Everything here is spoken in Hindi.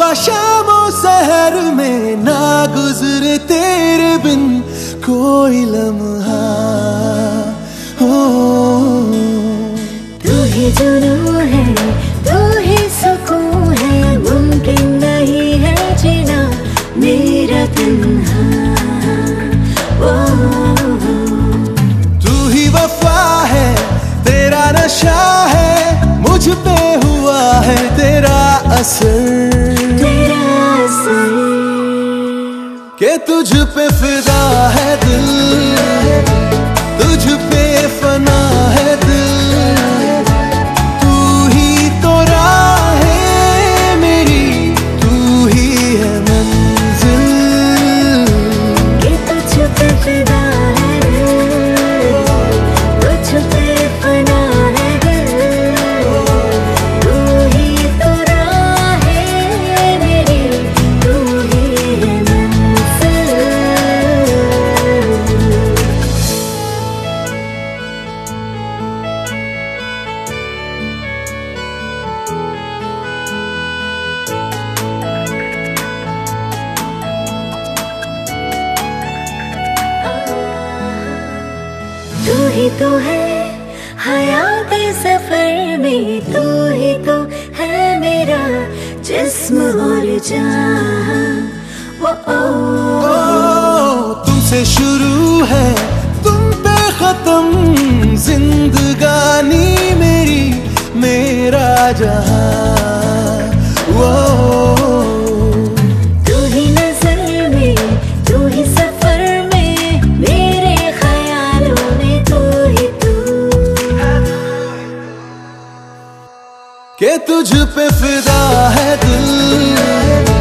शामों शहर में ना गुजरे तेरे बिन कोई लम्हा। तू ही जुनून है, तू ही सुकून है, मुमकिन नहीं है जीना मेरा तन्हा। तू ही वफा है, तेरा नशा है, मुझ पे हुआ है तेरा असर, के तुझ पे फिदा है दिल, तुझ पे फना है दिल। तू ही तो राह है मेरी, तू ही है मंजिल, के तुझ पे फिदा है दिल, तुझ पे फना है दिल। तू ही तो राह है मेरी, तू ही है मंजिल। तू ही तो है हयात सफर में, तू ही तो है मेरा जिस्म और जान। तुमसे शुरू है तुम पे खत्म, जिंदगानी मेरी मेरा जहां। तू ही नजर में, तू ही सफर में, मेरे ख्यालों में तू ही तू, के तुझ पे फिदा है दिल,